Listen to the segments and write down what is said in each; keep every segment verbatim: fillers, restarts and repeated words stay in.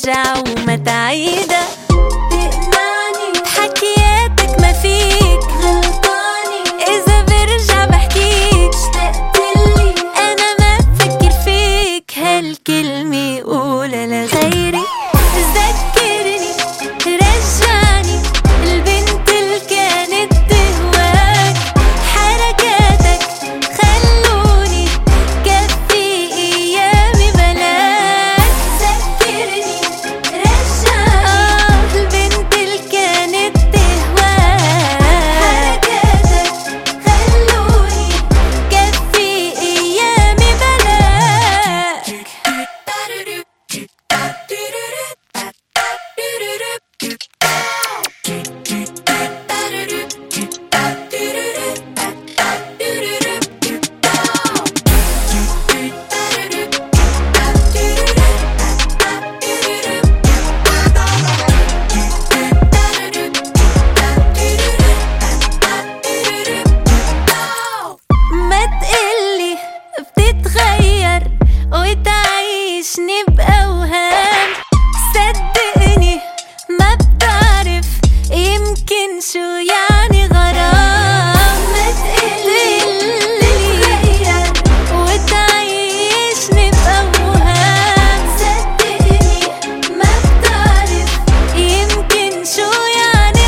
رجع وما تعيدة. تقنعني بحكياتك ما فيك غلطاني، إذا برجع بحكيك اشتقتلي، أنا ما بفكر فيك هالكلمة قولها لغيري. ذكرني رجعني البنت اللي كانت تهواك، حركاتك خلوني كفي أيامي بلاك. ذكرني رجعني البنت اللي كانت تهواك، حركاتك خلوني كفي أيامي بلاك. ما تقلي بتتغير وتعيشني بأوهام، صدقني ما بتعرف يمكن شو يعني غرام. ما تقلي بتتغير وتعيشني بأوهام، صدقني ما بتعرف يمكن شو يعني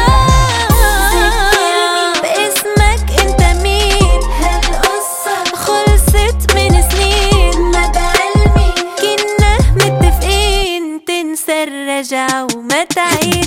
غرام. باسمك انت مين؟ هالقصة خلصت من سنين، ما بعلمي كنا متفقين تنسى الرجع وما تعيد.